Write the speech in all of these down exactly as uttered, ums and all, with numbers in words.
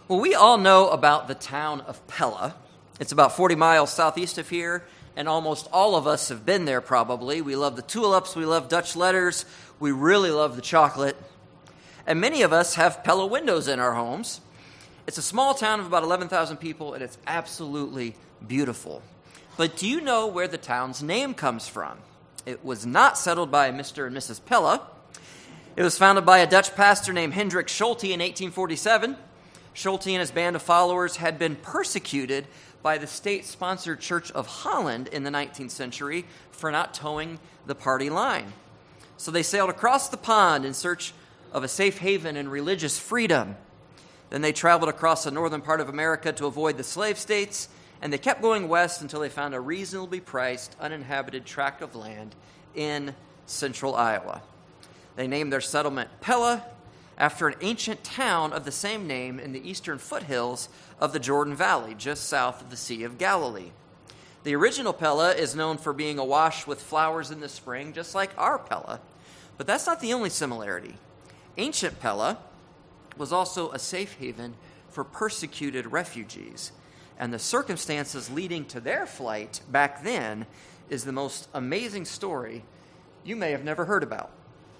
Well, we all know about the town of Pella. It's about forty miles southeast of here, and almost all of us have been there probably. We love the tulips, we love Dutch letters, we really love the chocolate. And many of us have Pella windows in our homes. It's a small town of about eleven thousand people, and it's absolutely beautiful. But do you know where the town's name comes from? It was not settled by Mister and Missus Pella. It was founded by a Dutch pastor named Hendrik Schulte in eighteen forty-seven. Schulte and his band of followers had been persecuted by the state-sponsored Church of Holland in the nineteenth century for not towing the party line. So they sailed across the pond in search of a safe haven and religious freedom. Then they traveled across the northern part of America to avoid the slave states, and they kept going west until they found a reasonably priced, uninhabited tract of land in central Iowa. They named their settlement Pella after an ancient town of the same name in the eastern foothills of the Jordan Valley, just south of the Sea of Galilee. The original Pella is known for being awash with flowers in the spring, just like our Pella. But that's not the only similarity. Ancient Pella was also a safe haven for persecuted refugees, and the circumstances leading to their flight back then is the most amazing story you may have never heard about.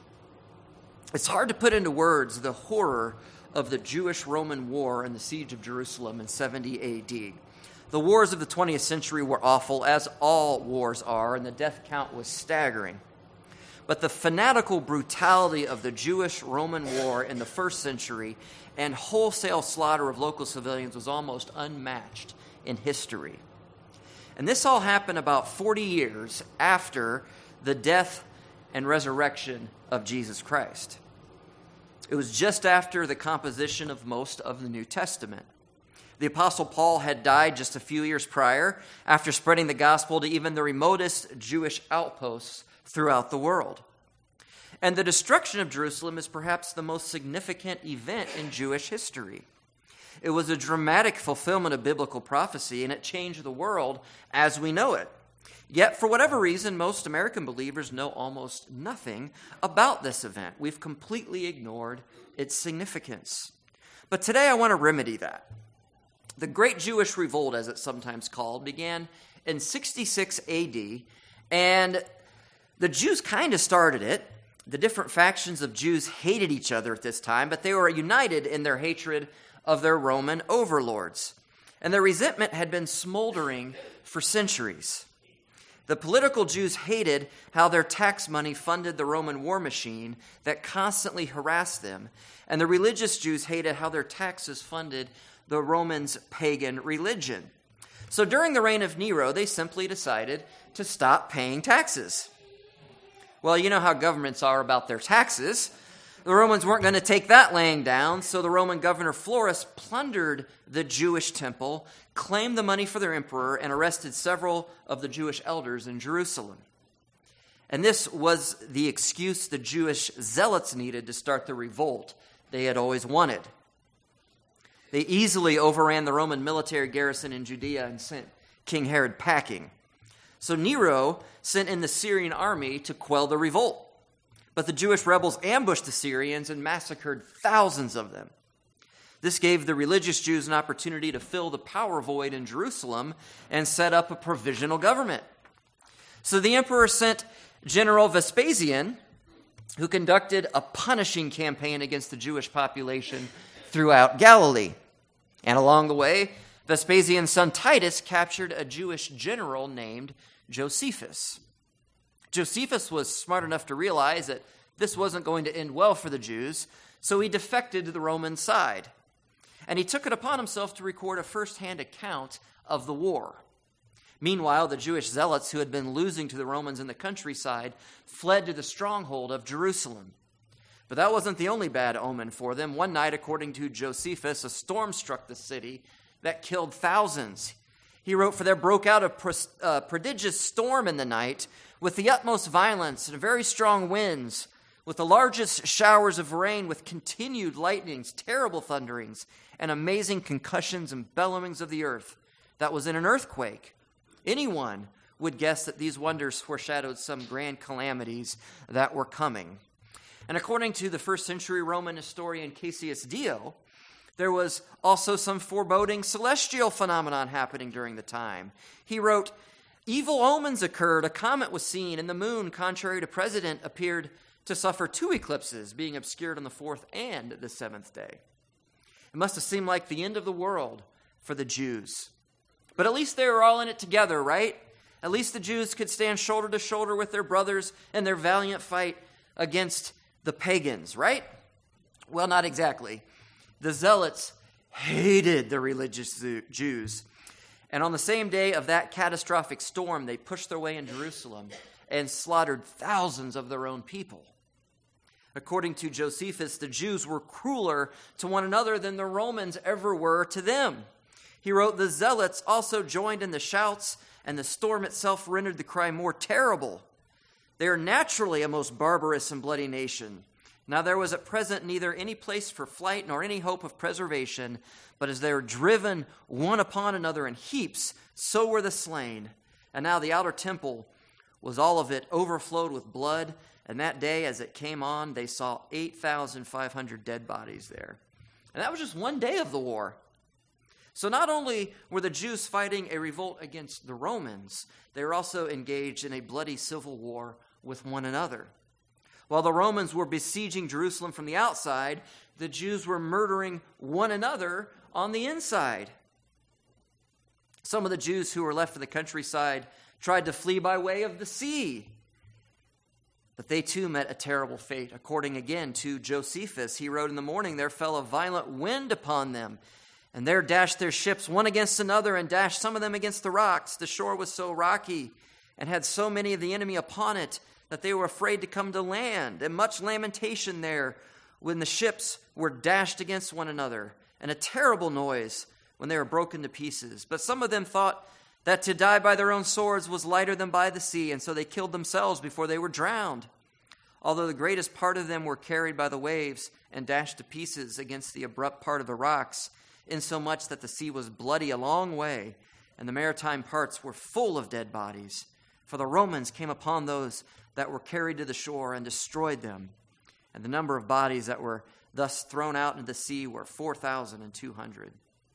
It's hard to put into words the horror of the Jewish-Roman War and the siege of Jerusalem in seventy A D. The wars of the twentieth century were awful, as all wars are, and the death count was staggering. But the fanatical brutality of the Jewish-Roman War in the first century and wholesale slaughter of local civilians was almost unmatched in history. And this all happened about forty years after the death and resurrection of Jesus Christ. It was just after the composition of most of the New Testament. The Apostle Paul had died just a few years prior after spreading the gospel to even the remotest Jewish outposts throughout the world. And the destruction of Jerusalem is perhaps the most significant event in Jewish history. It was a dramatic fulfillment of biblical prophecy, and it changed the world as we know it. Yet, for whatever reason, most American believers know almost nothing about this event. We've completely ignored its significance. But today I want to remedy that. The Great Jewish Revolt, as it's sometimes called, began in sixty-six A D, and the Jews kind of started it. The different factions of Jews hated each other at this time, but they were united in their hatred of their Roman overlords. And their resentment had been smoldering for centuries. The political Jews hated how their tax money funded the Roman war machine that constantly harassed them. And the religious Jews hated how their taxes funded the Romans' pagan religion. So during the reign of Nero, they simply decided to stop paying taxes. Well, you know how governments are about their taxes. The Romans weren't going to take that laying down, so the Roman governor Florus plundered the Jewish temple, claimed the money for their emperor, and arrested several of the Jewish elders in Jerusalem. And this was the excuse the Jewish zealots needed to start the revolt they had always wanted. They easily overran the Roman military garrison in Judea and sent King Herod packing. So Nero sent in the Syrian army to quell the revolt. But the Jewish rebels ambushed the Syrians and massacred thousands of them. This gave the religious Jews an opportunity to fill the power void in Jerusalem and set up a provisional government. So the emperor sent General Vespasian, who conducted a punishing campaign against the Jewish population throughout Galilee. And along the way, Vespasian's son Titus captured a Jewish general named Josephus. Josephus was smart enough to realize that this wasn't going to end well for the Jews, so he defected to the Roman side. And he took it upon himself to record a first-hand account of the war. Meanwhile, the Jewish zealots who had been losing to the Romans in the countryside fled to the stronghold of Jerusalem. But that wasn't the only bad omen for them. One night, according to Josephus, a storm struck the city that killed thousands. He wrote, "For there broke out a pro- uh, prodigious storm in the night, with the utmost violence and very strong winds, with the largest showers of rain, with continued lightnings, terrible thunderings, and amazing concussions and bellowings of the earth. That was in an earthquake. Anyone would guess that these wonders foreshadowed some grand calamities that were coming." And according to the first century Roman historian Cassius Dio, There was also some foreboding celestial phenomenon happening during the time. He wrote, "Evil omens occurred. A comet was seen, and the moon, contrary to precedent, appeared to suffer two eclipses, being obscured on the fourth and the seventh day." It must have seemed like the end of the world for the Jews. But at least they were all in it together, right? At least the Jews could stand shoulder to shoulder with their brothers in their valiant fight against the pagans, right? Well, not exactly. The Zealots hated the religious Jews. And on the same day of that catastrophic storm, they pushed their way in Jerusalem and slaughtered thousands of their own people. According to Josephus, the Jews were crueler to one another than the Romans ever were to them. He wrote, "The Zealots also joined in the shouts, and the storm itself rendered the cry more terrible. They are naturally a most barbarous and bloody nation. Now there was at present neither any place for flight nor any hope of preservation, but as they were driven one upon another in heaps, so were the slain. And now the outer temple was all of it overflowed with blood, and that day as it came on, they saw eight thousand five hundred dead bodies there." And that was just one day of the war. So not only were the Jews fighting a revolt against the Romans, they were also engaged in a bloody civil war with one another. While the Romans were besieging Jerusalem from the outside, the Jews were murdering one another on the inside. Some of the Jews who were left in the countryside tried to flee by way of the sea, but they too met a terrible fate. According again to Josephus, he wrote, "In the morning there fell a violent wind upon them, and there dashed their ships one against another, and dashed some of them against the rocks. The shore was so rocky, and had so many of the enemy upon it, that they were afraid to come to land, and much lamentation there when the ships were dashed against one another, and a terrible noise when they were broken to pieces. But some of them thought that to die by their own swords was lighter than by the sea, and so they killed themselves before they were drowned. Although the greatest part of them were carried by the waves and dashed to pieces against the abrupt part of the rocks, insomuch that the sea was bloody a long way, and the maritime parts were full of dead bodies. For the Romans came upon those that were carried to the shore and destroyed them. And the number of bodies that were thus thrown out into the sea were four thousand two hundred.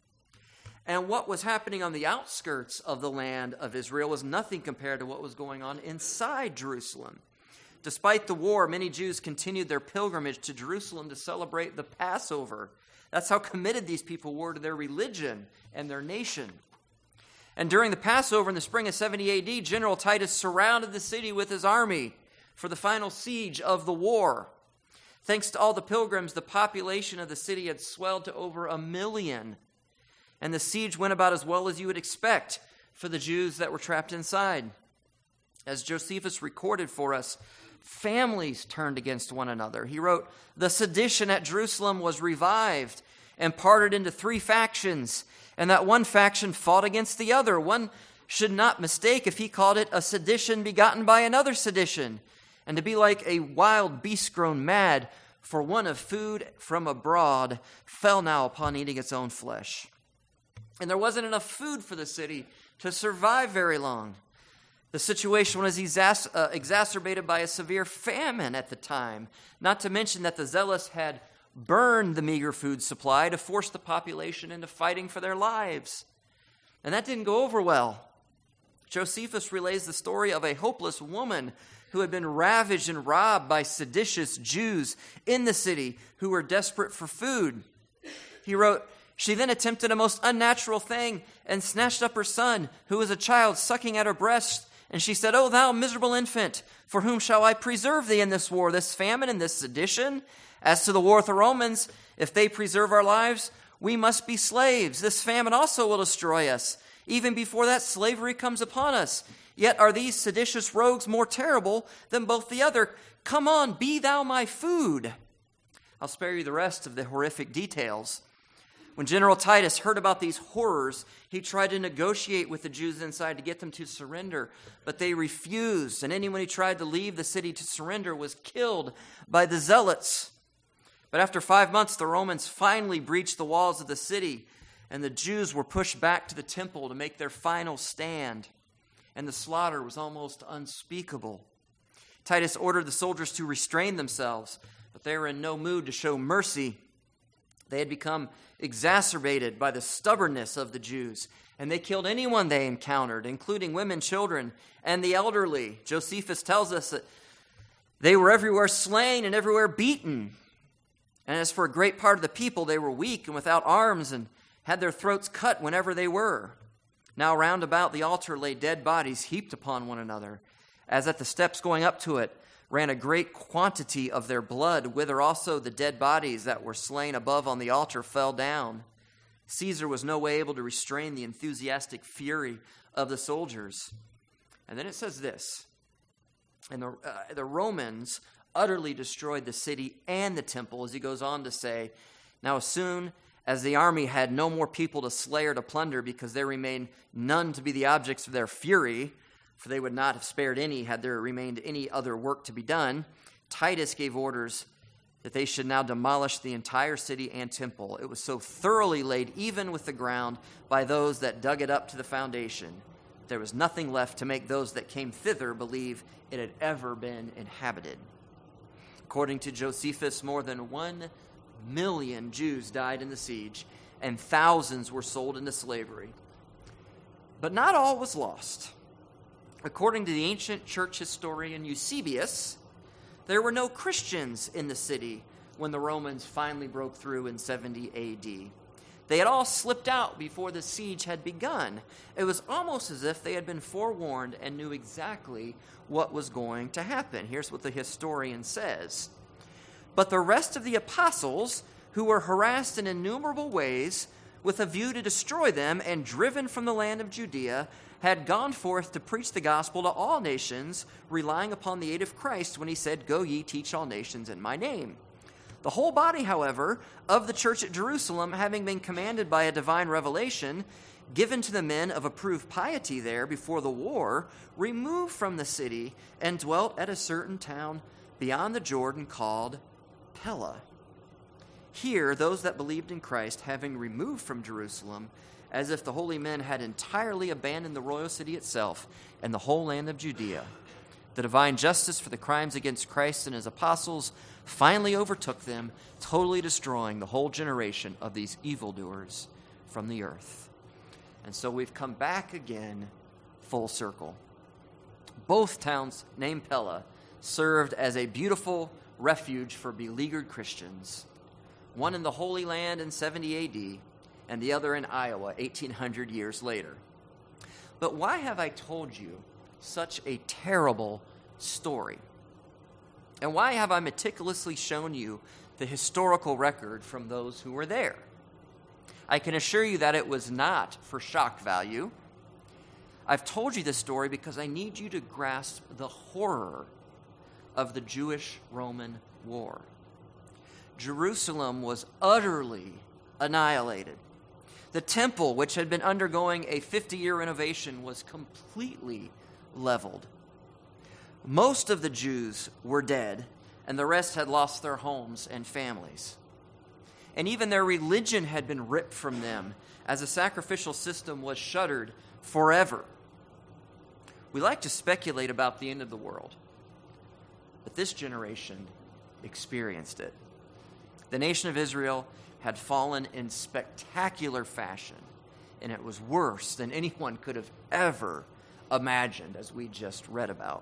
And what was happening on the outskirts of the land of Israel was nothing compared to what was going on inside Jerusalem. Despite the war, many Jews continued their pilgrimage to Jerusalem to celebrate the Passover. That's how committed these people were to their religion and their nation. And during the Passover in the spring of seventy A D, General Titus surrounded the city with his army for the final siege of the war. Thanks to all the pilgrims, the population of the city had swelled to over a million. And the siege went about as well as you would expect for the Jews that were trapped inside. As Josephus recorded for us, families turned against one another. He wrote, "The sedition at Jerusalem was revived and parted into three factions, and that one faction fought against the other. One should not mistake if he called it a sedition begotten by another sedition, and to be like a wild beast grown mad, for one of food from abroad fell now upon eating its own flesh." And there wasn't enough food for the city to survive very long. The situation was exas- uh, exacerbated by a severe famine at the time, not to mention that the zealots had burned the meager food supply to force the population into fighting for their lives. And that didn't go over well. Josephus relays the story of a hopeless woman who had been ravaged and robbed by seditious Jews in the city who were desperate for food. He wrote, "She then attempted a most unnatural thing and snatched up her son, who was a child sucking at her breast. And she said, 'O thou miserable infant, for whom shall I preserve thee in this war, this famine and this sedition? As to the war with the Romans, if they preserve our lives, we must be slaves. This famine also will destroy us, even before that slavery comes upon us. Yet are these seditious rogues more terrible than both the other. Come on, be thou my food.'" I'll spare you the rest of the horrific details. When General Titus heard about these horrors, he tried to negotiate with the Jews inside to get them to surrender, but they refused, and anyone who tried to leave the city to surrender was killed by the zealots. But after five months, the Romans finally breached the walls of the city, and the Jews were pushed back to the temple to make their final stand, and the slaughter was almost unspeakable. Titus ordered the soldiers to restrain themselves, but they were in no mood to show mercy. They had become exacerbated by the stubbornness of the Jews, and they killed anyone they encountered, including women, children, and the elderly. Josephus tells us that they were everywhere slain and everywhere beaten. And as for a great part of the people, they were weak and without arms and had their throats cut whenever they were. Now round about the altar lay dead bodies heaped upon one another, as at the steps going up to it ran a great quantity of their blood, whither also the dead bodies that were slain above on the altar fell down. Caesar was no way able to restrain the enthusiastic fury of the soldiers. And then it says this, and the, uh, the Romans utterly destroyed the city and the temple, as he goes on to say, now as soon as the army had no more people to slay or to plunder, because there remained none to be the objects of their fury, for they would not have spared any had there remained any other work to be done, Titus gave orders that they should now demolish the entire city and temple. It was so thoroughly laid even with the ground by those that dug it up to the foundation. There was nothing left to make those that came thither believe it had ever been inhabited. According to Josephus, more than one million Jews died in the siege, and thousands were sold into slavery. But not all was lost. According to the ancient church historian Eusebius, there were no Christians in the city when the Romans finally broke through in seventy A D. They had all slipped out before the siege had begun. It was almost as if they had been forewarned and knew exactly what was going to happen. Here's what the historian says. But the rest of the apostles, who were harassed in innumerable ways with a view to destroy them and driven from the land of Judea, had gone forth to preach the gospel to all nations, relying upon the aid of Christ when he said, "Go ye, teach all nations in my name." The whole body, however, of the church at Jerusalem, having been commanded by a divine revelation given to the men of approved piety there before the war, removed from the city and dwelt at a certain town beyond the Jordan called Pella. Here, those that believed in Christ, having removed from Jerusalem, as if the holy men had entirely abandoned the royal city itself and the whole land of Judea, the divine justice for the crimes against Christ and his apostles finally overtook them, totally destroying the whole generation of these evildoers from the earth. And so we've come back again full circle. Both towns named Pella served as a beautiful refuge for beleaguered Christians, one in the Holy Land in seventy A D and the other in Iowa eighteen hundred years later. But why have I told you such a terrible story? And why have I meticulously shown you the historical record from those who were there? I can assure you that it was not for shock value. I've told you this story because I need you to grasp the horror of the Jewish-Roman war. Jerusalem was utterly annihilated. The temple, which had been undergoing a fifty-year renovation, was completely leveled. Most of the Jews were dead, and the rest had lost their homes and families. And even their religion had been ripped from them, as the sacrificial system was shuttered forever. We like to speculate about the end of the world, but this generation experienced it. The nation of Israel had fallen in spectacular fashion, and it was worse than anyone could have ever imagined, as we just read about.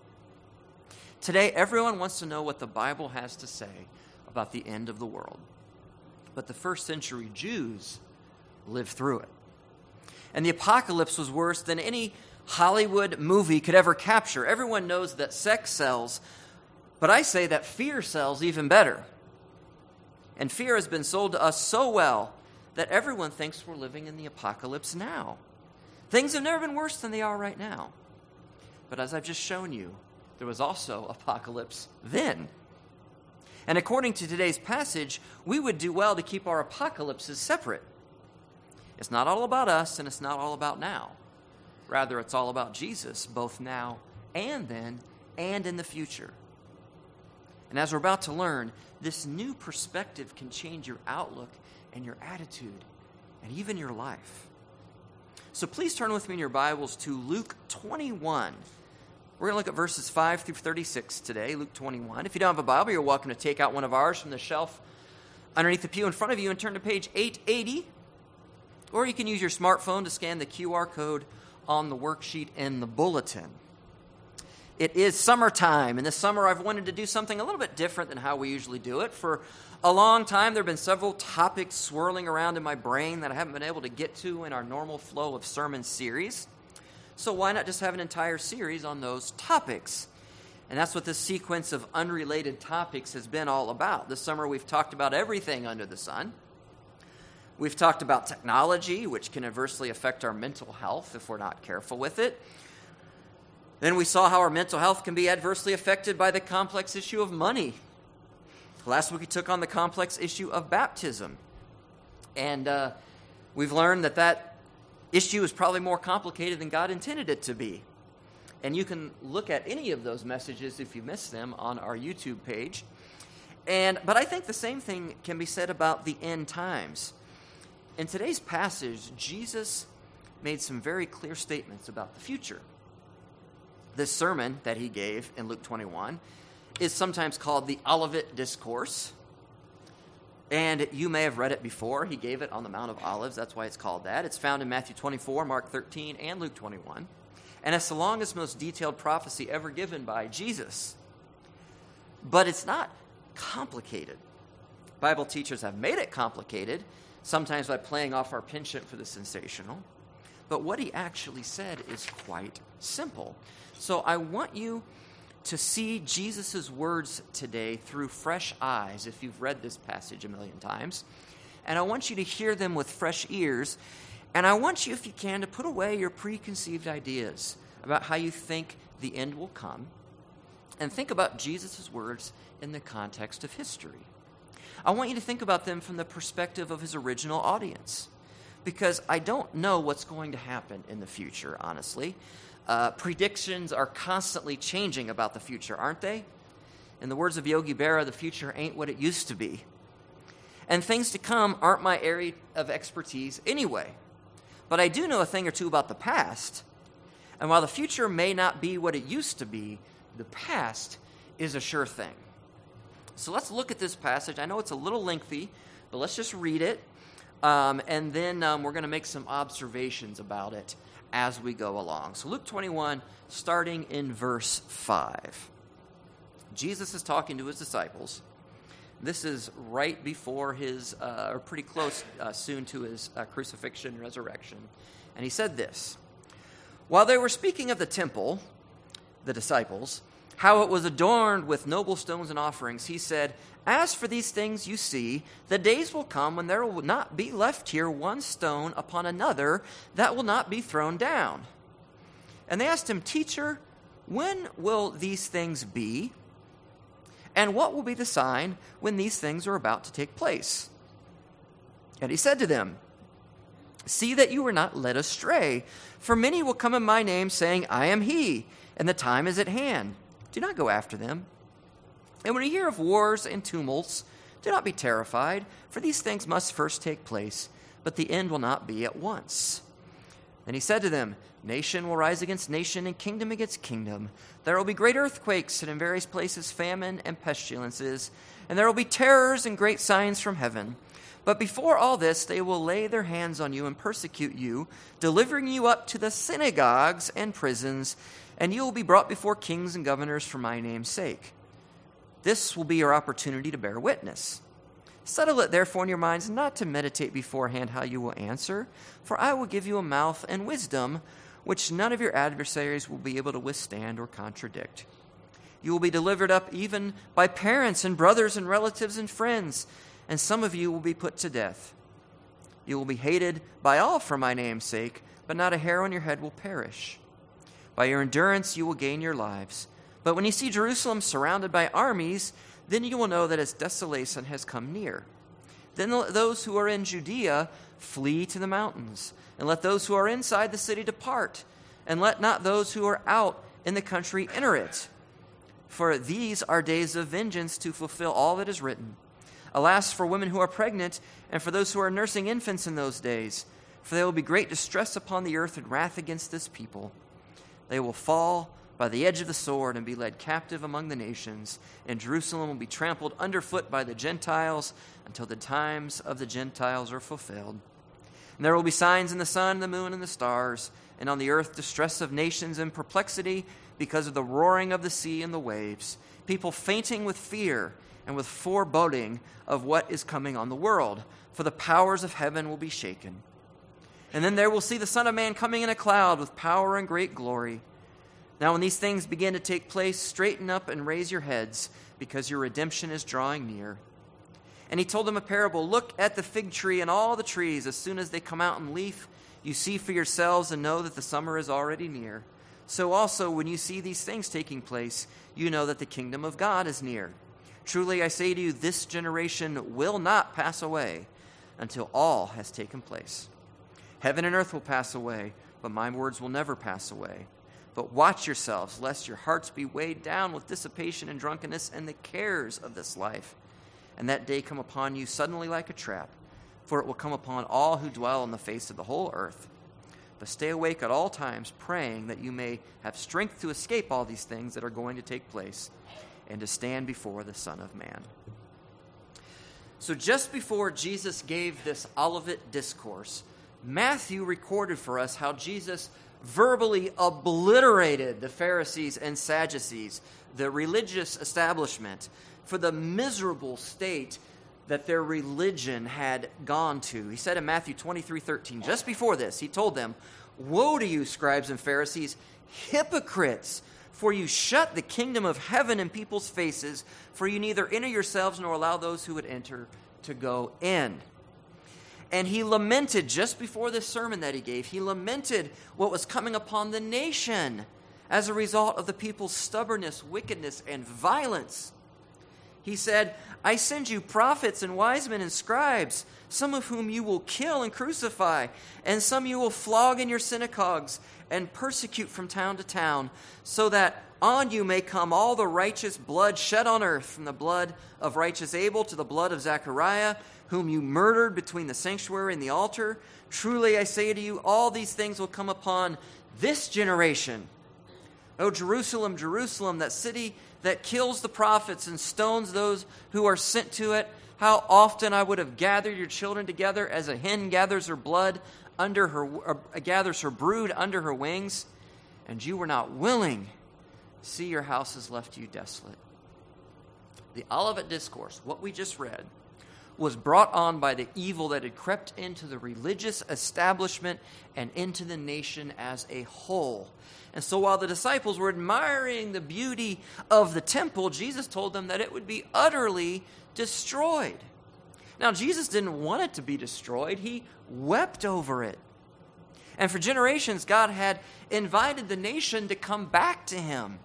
Today, everyone wants to know what the Bible has to say about the end of the world. But the first century Jews lived through it. And the apocalypse was worse than any Hollywood movie could ever capture. Everyone knows that sex sells, but I say that fear sells even better. And fear has been sold to us so well that everyone thinks we're living in the apocalypse now. Things have never been worse than they are right now. But as I've just shown you, there was also apocalypse then. And according to today's passage, we would do well to keep our apocalypses separate. It's not all about us, and it's not all about now. Rather, it's all about Jesus, both now and then, and in the future. And as we're about to learn, this new perspective can change your outlook and your attitude and even your life. So please turn with me in your Bibles to Luke twenty-one. We're going to look at verses five through thirty-six today, Luke twenty-one. If you don't have a Bible, you're welcome to take out one of ours from the shelf underneath the pew in front of you and turn to page eight eighty. Or you can use your smartphone to scan the Q R code on the worksheet in the bulletin. It is summertime, and this summer I've wanted to do something a little bit different than how we usually do it. For a long time, there have been several topics swirling around in my brain that I haven't been able to get to in our normal flow of sermon series. So why not just have an entire series on those topics? And that's what this sequence of unrelated topics has been all about. This summer we've talked about everything under the sun. We've talked about technology, which can adversely affect our mental health if we're not careful with it. Then we saw how our mental health can be adversely affected by the complex issue of money. Last week we took on the complex issue of baptism. And uh, we've learned that that issue is probably more complicated than God intended it to be. And you can look at any of those messages if you missed them on our YouTube page. And but I think the same thing can be said about the end times. In today's passage, Jesus made some very clear statements about the future. This sermon that he gave in Luke twenty-one is sometimes called the Olivet Discourse. And you may have read it before. He gave it on the Mount of Olives. That's why it's called that. It's found in Matthew twenty-four, Mark thirteen, and Luke twenty-one. And it's the longest, most detailed prophecy ever given by Jesus. But it's not complicated. Bible teachers have made it complicated, sometimes by playing off our penchant for the sensational. But what he actually said is quite simple. So I want you to see Jesus' words today through fresh eyes, if you've read this passage a million times. And I want you to hear them with fresh ears. And I want you, if you can, to put away your preconceived ideas about how you think the end will come, and think about Jesus' words in the context of history. I want you to think about them from the perspective of his original audience, because I don't know what's going to happen in the future, honestly. Uh, predictions are constantly changing about the future, aren't they? In the words of Yogi Berra, the future ain't what it used to be. And things to come aren't my area of expertise anyway. But I do know a thing or two about the past. And while the future may not be what it used to be, the past is a sure thing. So let's look at this passage. I know it's a little lengthy, but let's just read it. Um, and then um, we're going to make some observations about it as we go along. So Luke twenty-one, starting in verse five. Jesus is talking to his disciples. This is right before his, uh, or pretty close uh, soon to his uh, crucifixion and resurrection. And he said this: while they were speaking of the temple, the disciples, how it was adorned with noble stones and offerings, he said, as for these things you see, the days will come when there will not be left here one stone upon another that will not be thrown down. And they asked him, Teacher, when will these things be? And what will be the sign when these things are about to take place? And he said to them, see that you are not led astray, for many will come in my name, saying, I am he, and the time is at hand. Do not go after them. And when you hear of wars and tumults, do not be terrified, for these things must first take place, but the end will not be at once. And he said to them, nation will rise against nation, and kingdom against kingdom. There will be great earthquakes, and in various places famine and pestilences, and there will be terrors and great signs from heaven. But before all this, they will lay their hands on you and persecute you, delivering you up to the synagogues and prisons, and you will be brought before kings and governors for my name's sake. This will be your opportunity to bear witness. Settle it therefore in your minds not to meditate beforehand how you will answer, for I will give you a mouth and wisdom which none of your adversaries will be able to withstand or contradict. You will be delivered up even by parents and brothers and relatives and friends, and some of you will be put to death. You will be hated by all for my name's sake, but not a hair on your head will perish. By your endurance you will gain your lives. But when you see Jerusalem surrounded by armies, then you will know that its desolation has come near. Then those who are in Judea flee to the mountains, and let those who are inside the city depart, and let not those who are out in the country enter it. For these are days of vengeance to fulfill all that is written. Alas, for women who are pregnant, and for those who are nursing infants in those days, for there will be great distress upon the earth and wrath against this people. They will fall by the edge of the sword and be led captive among the nations, and Jerusalem will be trampled underfoot by the Gentiles until the times of the Gentiles are fulfilled. And there will be signs in the sun, the moon, and the stars, and on the earth distress of nations and perplexity because of the roaring of the sea and the waves, people fainting with fear and with foreboding of what is coming on the world, for the powers of heaven will be shaken. And then there will see the Son of Man coming in a cloud with power and great glory. Now when these things begin to take place, straighten up and raise your heads, because your redemption is drawing near. And he told them a parable. Look at the fig tree and all the trees. As soon as they come out in leaf, you see for yourselves and know that the summer is already near. So also, when you see these things taking place, you know that the kingdom of God is near. Truly, I say to you, this generation will not pass away until all has taken place. Heaven and earth will pass away, but my words will never pass away. But watch yourselves, lest your hearts be weighed down with dissipation and drunkenness and the cares of this life, and that day come upon you suddenly like a trap, for it will come upon all who dwell on the face of the whole earth. But stay awake at all times, praying that you may have strength to escape all these things that are going to take place, and to stand before the Son of Man. So just before Jesus gave this Olivet Discourse, Matthew recorded for us how Jesus verbally obliterated the Pharisees and Sadducees, the religious establishment, for the miserable state that their religion had gone to. He said in Matthew twenty-three thirteen, just before this, he told them, "Woe to you, scribes and Pharisees, hypocrites! For you shut the kingdom of heaven in people's faces, for you neither enter yourselves nor allow those who would enter to go in." And he lamented, just before this sermon that he gave, he lamented what was coming upon the nation as a result of the people's stubbornness, wickedness, and violence. He said, "I send you prophets and wise men and scribes, some of whom you will kill and crucify, and some you will flog in your synagogues and persecute from town to town, so that on you may come all the righteous blood shed on earth, from the blood of righteous Abel to the blood of Zechariah, whom you murdered between the sanctuary and the altar. Truly I say to you, all these things will come upon this generation. O Jerusalem, Jerusalem, that city that kills the prophets and stones those who are sent to it, how often I would have gathered your children together as a hen gathers her blood under her, or gathers her brood under her wings, and you were not willing. See, your house has left you desolate." The Olivet Discourse, what we just read, was brought on by the evil that had crept into the religious establishment and into the nation as a whole. And so while the disciples were admiring the beauty of the temple, Jesus told them that it would be utterly destroyed. Now, Jesus didn't want it to be destroyed. He wept over it. And for generations, God had invited the nation to come back to him.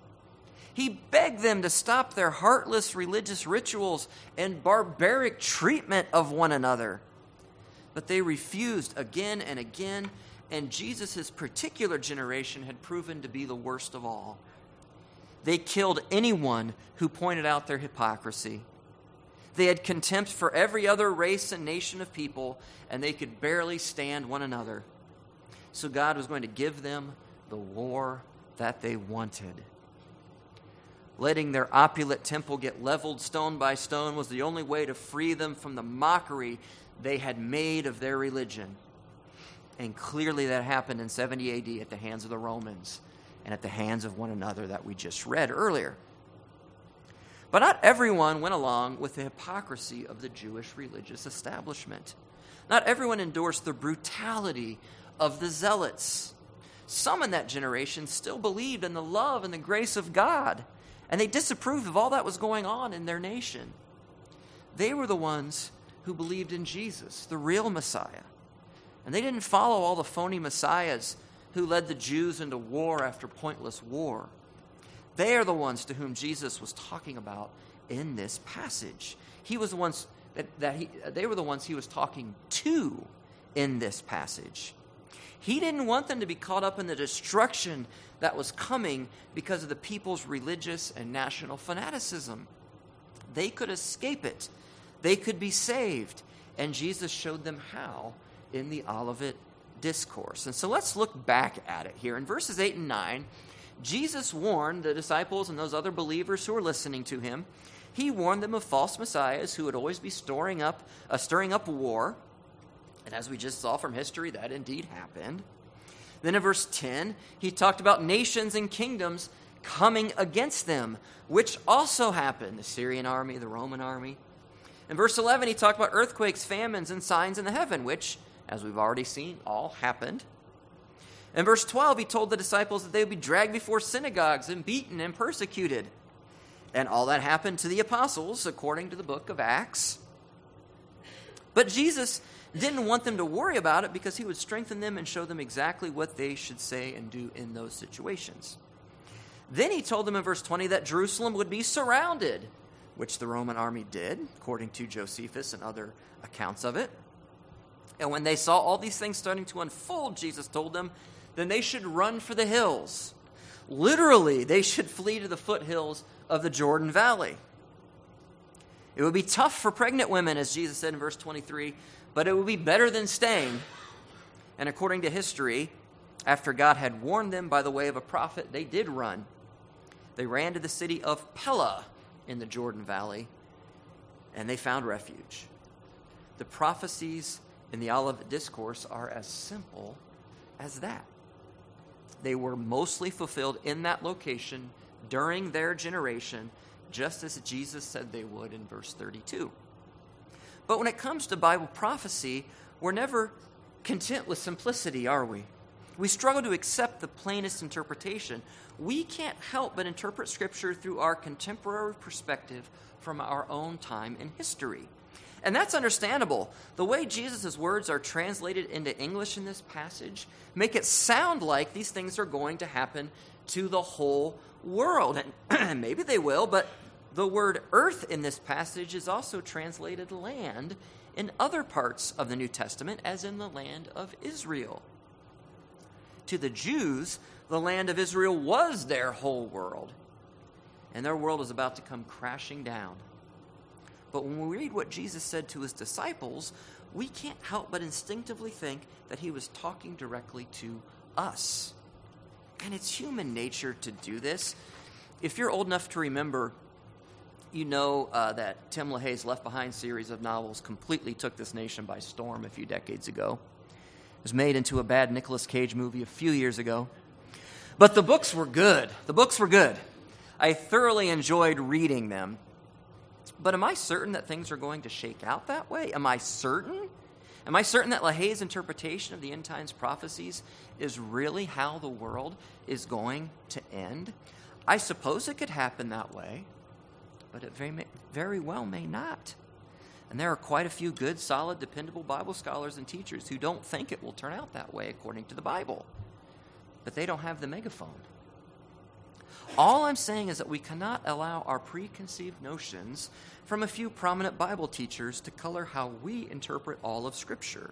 He begged them to stop their heartless religious rituals and barbaric treatment of one another. But they refused again and again, and Jesus' particular generation had proven to be the worst of all. They killed anyone who pointed out their hypocrisy. They had contempt for every other race and nation of people, and they could barely stand one another. So God was going to give them the war that they wanted. Letting their opulent temple get leveled stone by stone was the only way to free them from the mockery they had made of their religion. And clearly that happened in seventy A D at the hands of the Romans and at the hands of one another that we just read earlier. But not everyone went along with the hypocrisy of the Jewish religious establishment. Not everyone endorsed the brutality of the zealots. Some in that generation still believed in the love and the grace of God, and they disapproved of all that was going on in their nation. They were the ones who believed in Jesus, the real Messiah. And they didn't follow all the phony messiahs who led the Jews into war after pointless war. They are the ones to whom Jesus was talking about in this passage. He was the ones that, that he, they were the ones he was talking to in this passage. He didn't want them to be caught up in the destruction that was coming because of the people's religious and national fanaticism. They could escape it. They could be saved. And Jesus showed them how in the Olivet Discourse. And so let's look back at it here. In verses eight and nine, Jesus warned the disciples and those other believers who were listening to him. He warned them of false messiahs who would always be storing up, uh, stirring up war. And as we just saw from history, that indeed happened. Then in verse ten, he talked about nations and kingdoms coming against them, which also happened. The Syrian army, the Roman army. In verse eleven, he talked about earthquakes, famines, and signs in the heaven, which, as we've already seen, all happened. In verse twelve, he told the disciples that they would be dragged before synagogues and beaten and persecuted. And all that happened to the apostles, according to the book of Acts. But Jesus didn't want them to worry about it because he would strengthen them and show them exactly what they should say and do in those situations. Then he told them in verse twenty that Jerusalem would be surrounded, which the Roman army did, according to Josephus and other accounts of it. And when they saw all these things starting to unfold, Jesus told them, then they should run for the hills. Literally, they should flee to the foothills of the Jordan Valley. It would be tough for pregnant women, as Jesus said in verse twenty-three, but it would be better than staying. And according to history, after God had warned them by the way of a prophet, they did run. They ran to the city of Pella in the Jordan Valley, and they found refuge. The prophecies in the Olivet Discourse are as simple as that. They were mostly fulfilled in that location during their generation, just as Jesus said they would in verse thirty-two. But when it comes to Bible prophecy, we're never content with simplicity, are we? We struggle to accept the plainest interpretation. We can't help but interpret Scripture through our contemporary perspective from our own time in history. And that's understandable. The way Jesus' words are translated into English in this passage make it sound like these things are going to happen to the whole world. And maybe they will, but the word earth in this passage is also translated land in other parts of the New Testament, as in the land of Israel. To the Jews, the land of Israel was their whole world, and their world is about to come crashing down. But when we read what Jesus said to his disciples, we can't help but instinctively think that he was talking directly to us. And it's human nature to do this. If you're old enough to remember, you know uh, that Tim LaHaye's Left Behind series of novels completely took this nation by storm a few decades ago. It was made into a bad Nicolas Cage movie a few years ago. But the books were good. The books were good. I thoroughly enjoyed reading them. But am I certain that things are going to shake out that way? Am I certain? Am I certain that LaHaye's interpretation of the end times prophecies is really how the world is going to end? I suppose it could happen that way, but it very, may, very well may not. And there are quite a few good, solid, dependable Bible scholars and teachers who don't think it will turn out that way according to the Bible. But they don't have the megaphone. All I'm saying is that we cannot allow our preconceived notions from a few prominent Bible teachers to color how we interpret all of Scripture.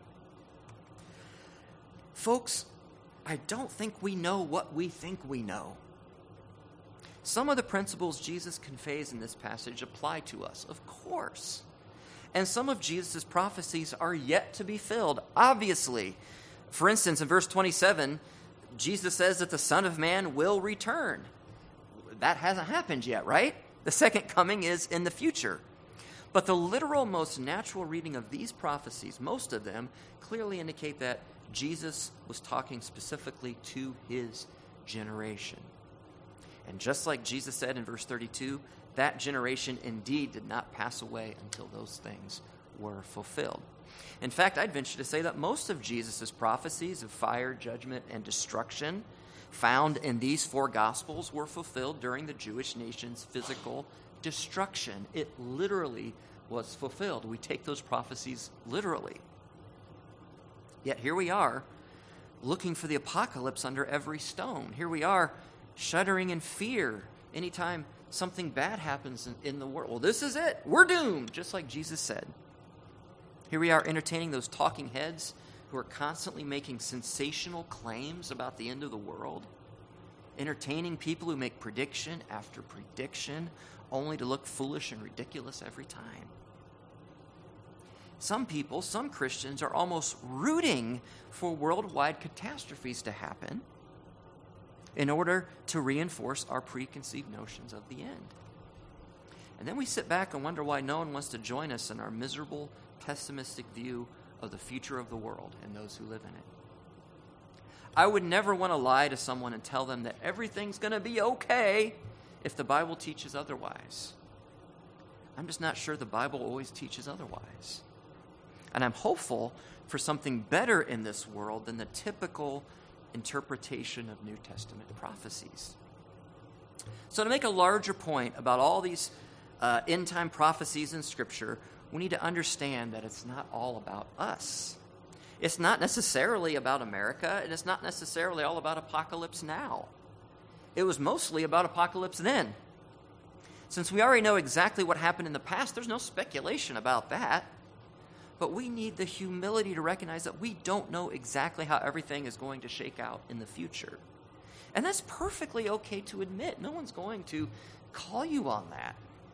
Folks, I don't think we know what we think we know. Some of the principles Jesus conveys in this passage apply to us, of course. And some of Jesus' prophecies are yet to be filled, obviously. For instance, in verse twenty-seven, Jesus says that the Son of Man will return. That hasn't happened yet, right? The second coming is in the future. But the literal, most natural reading of these prophecies, most of them, clearly indicate that Jesus was talking specifically to his generation. And just like Jesus said in verse thirty-two, that generation indeed did not pass away until those things were fulfilled. In fact, I'd venture to say that most of Jesus' prophecies of fire, judgment, and destruction found in these four Gospels were fulfilled during the Jewish nation's physical destruction. It literally was fulfilled. We take those prophecies literally. Yet here we are, looking for the apocalypse under every stone. Here we are, shuddering in fear anytime something bad happens in, in the world. Well, this is it. We're doomed, just like Jesus said. Here we are entertaining those talking heads who are constantly making sensational claims about the end of the world, entertaining people who make prediction after prediction, only to look foolish and ridiculous every time. Some people, some Christians, are almost rooting for worldwide catastrophes to happen. in order to reinforce our preconceived notions of the end. And then we sit back and wonder why no one wants to join us in our miserable, pessimistic view of the future of the world and those who live in it. I would never want to lie to someone and tell them that everything's going to be okay if the Bible teaches otherwise. I'm just not sure the Bible always teaches otherwise. And I'm hopeful for something better in this world than the typical interpretation of New Testament prophecies. So to make a larger point about all these uh, end-time prophecies in Scripture, we need to understand that it's not all about us. It's not necessarily about America, and it's not necessarily all about apocalypse now. It was mostly about apocalypse then. Since we already know exactly what happened in the past, there's no speculation about that. But we need the humility to recognize that we don't know exactly how everything is going to shake out in the future. And that's perfectly okay to admit. No one's going to call you on that.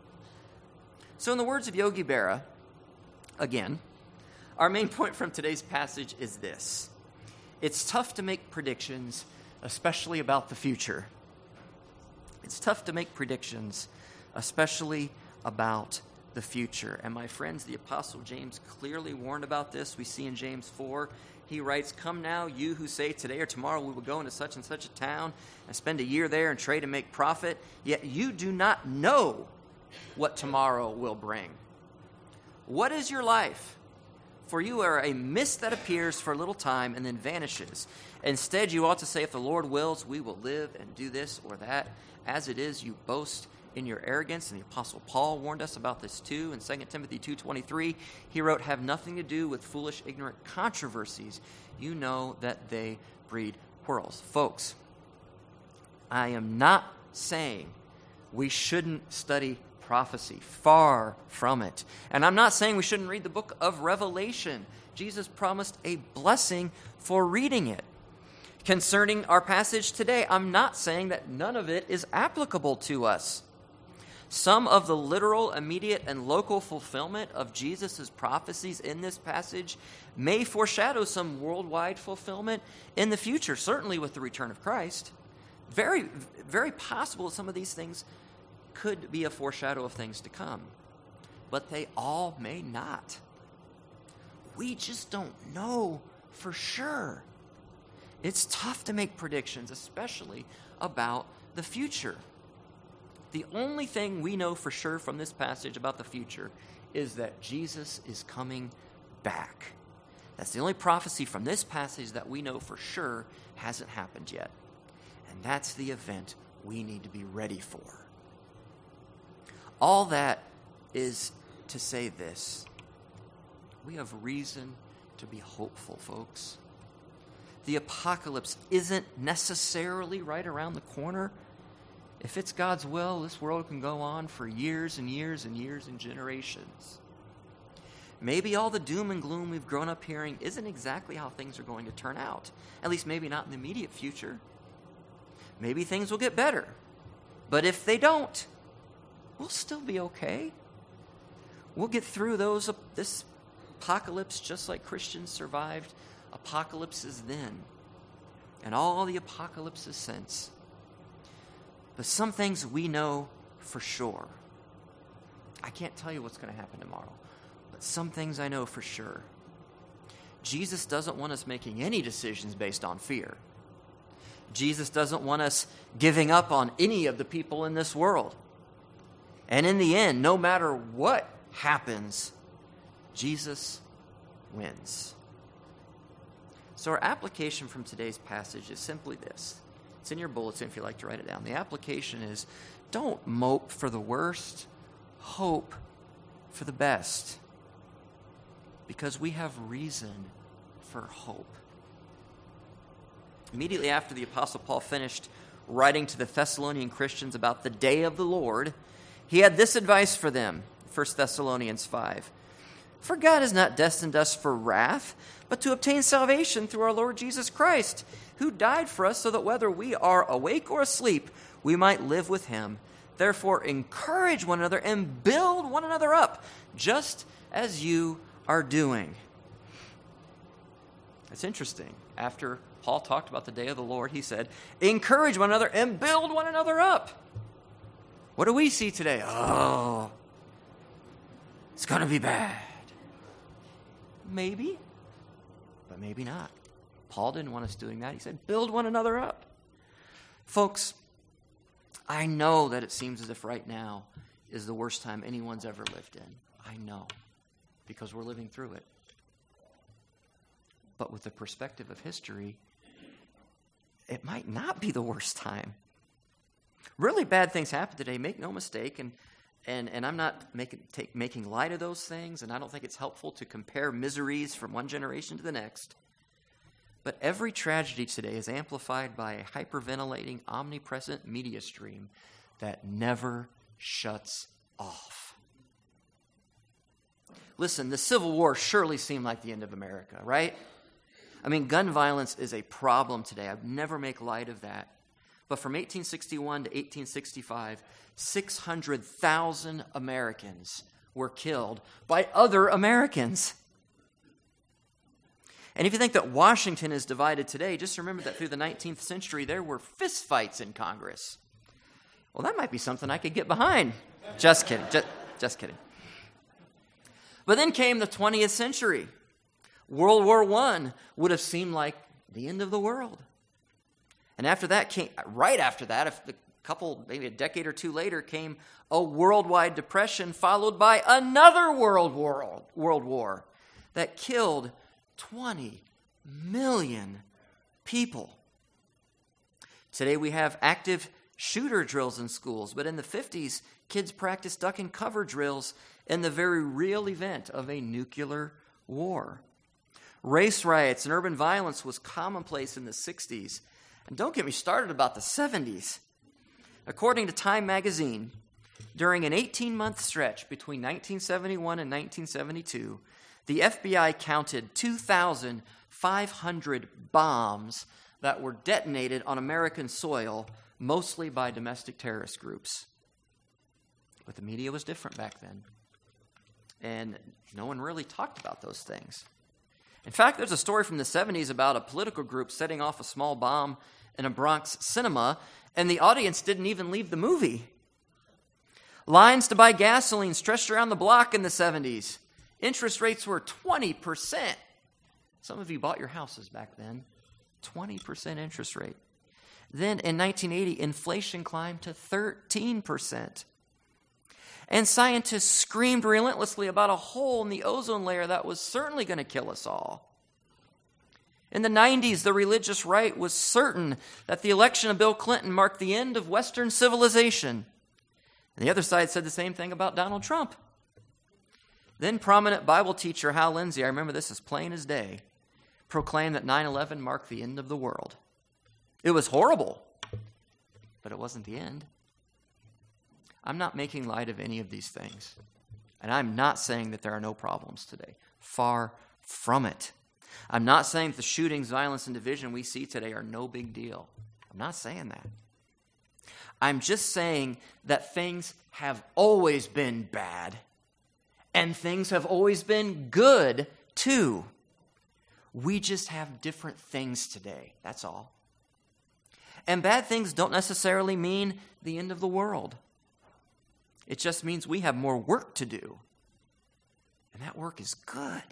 So in the words of Yogi Berra, again, our main point from today's passage is this. It's tough to make predictions, especially about the future. It's tough to make predictions, especially about the future. And my friends, the Apostle James clearly warned about this. We see in James four, he writes, "Come now, you who say today or tomorrow we will go into such and such a town and spend a year there and trade and make profit, yet you do not know what tomorrow will bring. What is your life? For you are a mist that appears for a little time and then vanishes. Instead, you ought to say, if the Lord wills, we will live and do this or that. As it is, you boast in your arrogance." And the Apostle Paul warned us about this too. In Second Timothy two twenty-three, he wrote, "Have nothing to do with foolish, ignorant controversies. You know that they breed quarrels." Folks, I am not saying we shouldn't study prophecy. Far from it. And I'm not saying we shouldn't read the book of Revelation. Jesus promised a blessing for reading it. Concerning our passage today, I'm not saying that none of it is applicable to us. Some of the literal, immediate, and local fulfillment of Jesus' prophecies in this passage may foreshadow some worldwide fulfillment in the future, certainly with the return of Christ. Very, very possible some of these things could be a foreshadow of things to come, but they all may not. We just don't know for sure. It's tough to make predictions, especially about the future. The only thing we know for sure from this passage about the future is that Jesus is coming back. That's the only prophecy from this passage that we know for sure hasn't happened yet. And that's the event we need to be ready for. All that is to say this. We have reason to be hopeful, folks. The apocalypse isn't necessarily right around the corner. If it's God's will, this world can go on for years and years and years and generations. Maybe all the doom and gloom we've grown up hearing isn't exactly how things are going to turn out. At least maybe not in the immediate future. Maybe things will get better. But if they don't, we'll still be okay. We'll get through those this apocalypse just like Christians survived apocalypses then and all the apocalypses since. But some things we know for sure. I can't tell you what's going to happen tomorrow, but some things I know for sure. Jesus doesn't want us making any decisions based on fear. Jesus doesn't want us giving up on any of the people in this world. And in the end, no matter what happens, Jesus wins. So our application from today's passage is simply this. It's in your bulletin if you'd like to write it down. The application is, don't mope for the worst, hope for the best. Because we have reason for hope. Immediately after the Apostle Paul finished writing to the Thessalonian Christians about the day of the Lord, he had this advice for them, First Thessalonians five. "For God has not destined us for wrath, but to obtain salvation through our Lord Jesus Christ, who died for us so that whether we are awake or asleep, we might live with him. Therefore, encourage one another and build one another up, just as you are doing." It's interesting. After Paul talked about the day of the Lord, he said, encourage one another and build one another up. What do we see today? Oh, it's going to be bad. Maybe, but maybe not. Paul didn't want us doing that. He said, build one another up. Folks, I know that it seems as if right now is the worst time anyone's ever lived in. I know, because we're living through it. But with the perspective of history, it might not be the worst time. Really bad things happen today, make no mistake, and and, and I'm not making take, making light of those things, and I don't think it's helpful to compare miseries from one generation to the next. But every tragedy today is amplified by a hyperventilating, omnipresent media stream that never shuts off. Listen, the Civil War surely seemed like the end of America, right? I mean, gun violence is a problem today. I would never make light of that. But from eighteen sixty-one to eighteen sixty-five, six hundred thousand Americans were killed by other Americans. And if you think that Washington is divided today, just remember that through the nineteenth century, there were fistfights in Congress. Well, that might be something I could get behind. Just kidding. Just, just kidding. But then came the twentieth century. World War One would have seemed like the end of the world. And after that came, right after that, a couple, maybe a decade or two later, came a worldwide depression followed by another world war, world war that killed twenty million people. Today we have active shooter drills in schools, but in the fifties, kids practiced duck and cover drills in the very real event of a nuclear war. Race riots and urban violence was commonplace in the sixties. And don't get me started about the seventies. According to Time magazine, during an eighteen-month stretch between nineteen seventy-one and nineteen seventy-two, the F B I counted two thousand five hundred bombs that were detonated on American soil, mostly by domestic terrorist groups. But the media was different back then. And no one really talked about those things. In fact, there's a story from the seventies about a political group setting off a small bomb in a Bronx cinema, and the audience didn't even leave the movie. Lines to buy gasoline stretched around the block in the seventies. Interest rates were twenty percent. Some of you bought your houses back then. twenty percent interest rate. Then in nineteen eighty, inflation climbed to thirteen percent. And scientists screamed relentlessly about a hole in the ozone layer that was certainly going to kill us all. In the nineties, the religious right was certain that the election of Bill Clinton marked the end of Western civilization. And the other side said the same thing about Donald Trump. Then prominent Bible teacher Hal Lindsey, I remember this as plain as day, proclaimed that nine eleven marked the end of the world. It was horrible, but it wasn't the end. I'm not making light of any of these things. And I'm not saying that there are no problems today. Far from it. I'm not saying that the shootings, violence, and division we see today are no big deal. I'm not saying that. I'm just saying that things have always been bad. And things have always been good, too. We just have different things today. That's all. And bad things don't necessarily mean the end of the world. It just means we have more work to do. And that work is good.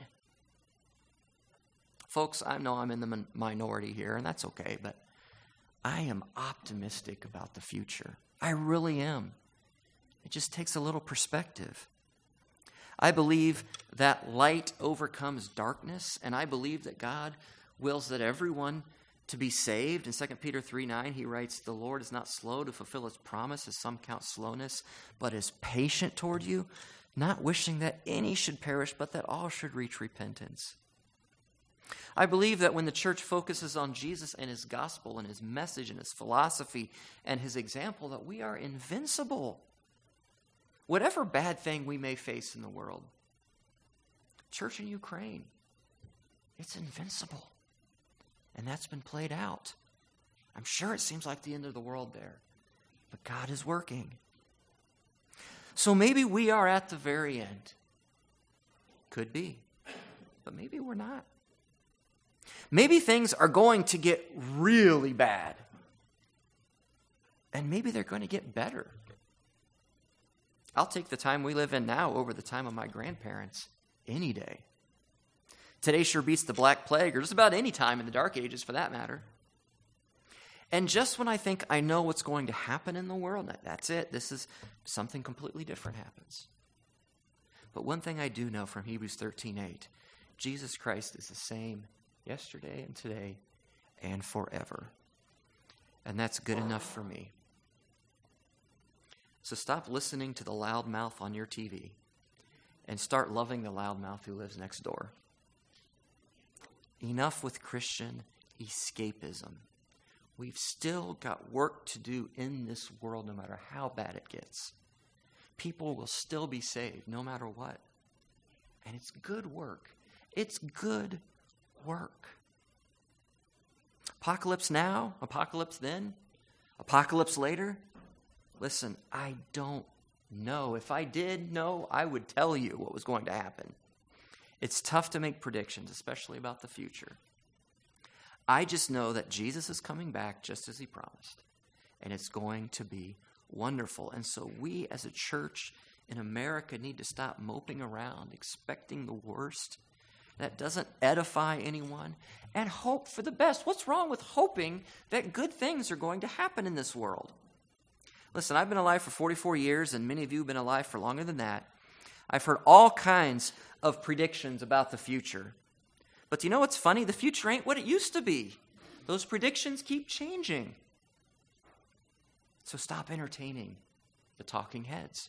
Folks, I know I'm in the min- minority here, and that's okay, but I am optimistic about the future. I really am. It just takes a little perspective. I believe that light overcomes darkness, and I believe that God wills that everyone to be saved. In Second Peter three nine, he writes, "The Lord is not slow to fulfill his promise, as some count slowness, but is patient toward you, not wishing that any should perish, but that all should reach repentance." I believe that when the church focuses on Jesus and his gospel and his message and his philosophy and his example, that we are invincible. Whatever bad thing we may face in the world, church in Ukraine, it's invincible. And that's been played out. I'm sure it seems like the end of the world there, but God is working. So maybe we are at the very end. Could be, but maybe we're not. Maybe things are going to get really bad. And maybe they're going to get better. I'll take the time we live in now over the time of my grandparents any day. Today sure beats the Black Plague, or just about any time in the Dark Ages for that matter. And just when I think I know what's going to happen in the world, that, that's it. This is something completely different happens. But one thing I do know from Hebrews thirteen eight, Jesus Christ is the same yesterday and today and forever. And that's good enough for me. So stop listening to the loudmouth on your T V and start loving the loudmouth who lives next door. Enough with Christian escapism. We've still got work to do in this world no matter how bad it gets. People will still be saved no matter what. And it's good work. It's good work. Apocalypse now, apocalypse then, apocalypse later. Listen, I don't know. If I did know, I would tell you what was going to happen. It's tough to make predictions, especially about the future. I just know that Jesus is coming back just as he promised, and it's going to be wonderful. And so we as a church in America need to stop moping around, expecting the worst. That doesn't edify anyone, and hope for the best. What's wrong with hoping that good things are going to happen in this world? Listen, I've been alive for forty-four years, and many of you have been alive for longer than that. I've heard all kinds of predictions about the future. But do you know what's funny? The future ain't what it used to be. Those predictions keep changing. So stop entertaining the talking heads.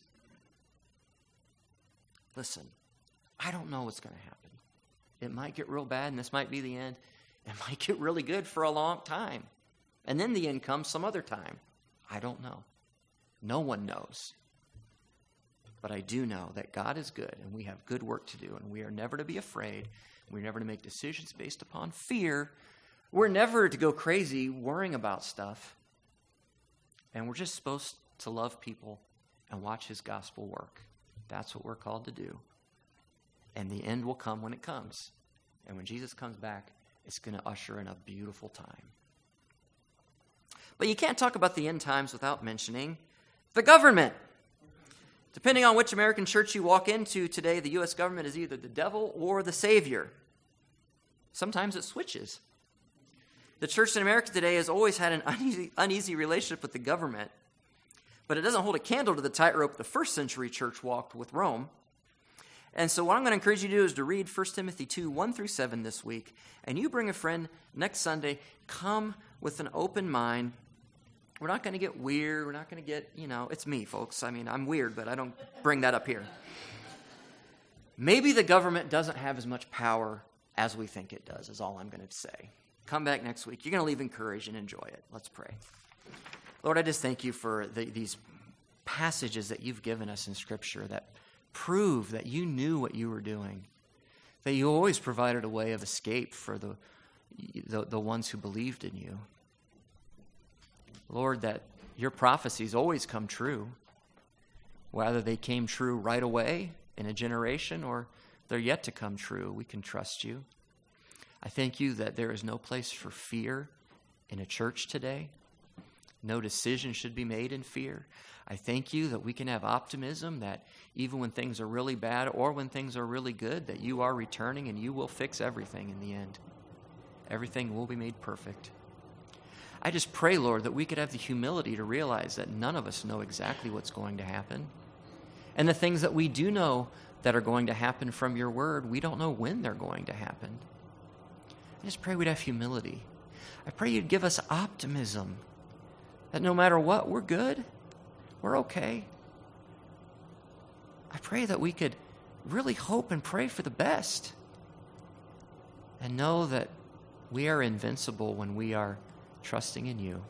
Listen, I don't know what's going to happen. It might get real bad, and this might be the end. It might get really good for a long time. And then the end comes some other time. I don't know. No one knows. But I do know that God is good, and we have good work to do, and we are never to be afraid. We're never to make decisions based upon fear. We're never to go crazy worrying about stuff. And we're just supposed to love people and watch his gospel work. That's what we're called to do. And the end will come when it comes. And when Jesus comes back, it's going to usher in a beautiful time. But you can't talk about the end times without mentioning the government. Depending on which American church you walk into today, the U S government is either the devil or the Savior. Sometimes it switches. The church in America today has always had an uneasy, uneasy relationship with the government, but it doesn't hold a candle to the tightrope the first century church walked with Rome. And so what I'm going to encourage you to do is to read First Timothy two, one through seven this week, and you bring a friend next Sunday. Come with an open mind. We're not going to get weird. We're not going to get, you know, it's me, folks. I mean, I'm weird, but I don't bring that up here. Maybe the government doesn't have as much power as we think it does, is all I'm going to say. Come back next week. You're going to leave encouraged and enjoy it. Let's pray. Lord, I just thank you for the, these passages that you've given us in Scripture that prove that you knew what you were doing, that you always provided a way of escape for the, the, the ones who believed in you. Lord, that your prophecies always come true, whether they came true right away in a generation or they're yet to come true. We can trust you. I thank you that there is no place for fear in a church today. No decision should be made in fear. I thank you that we can have optimism that even when things are really bad or when things are really good, that you are returning and you will fix everything in the end. Everything will be made perfect. I just pray, Lord, that we could have the humility to realize that none of us know exactly what's going to happen. And the things that we do know that are going to happen from your word, we don't know when they're going to happen. I just pray we'd have humility. I pray you'd give us optimism that no matter what, we're good. We're okay. I pray that we could really hope and pray for the best and know that we are invincible when we are trusting in you.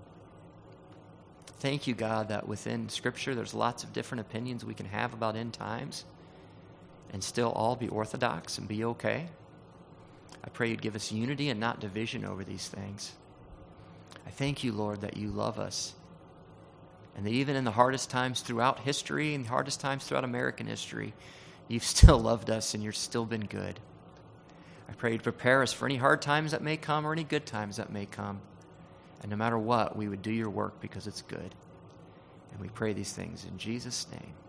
Thank you, God, that within Scripture there's lots of different opinions we can have about end times and still all be orthodox and be okay. I pray you'd give us unity and not division over these things. I thank you, Lord, that you love us and that even in the hardest times throughout history and the hardest times throughout American history, you've still loved us and you've still been good. I pray you'd prepare us for any hard times that may come or any good times that may come. And no matter what, we would do your work because it's good. And we pray these things in Jesus' name.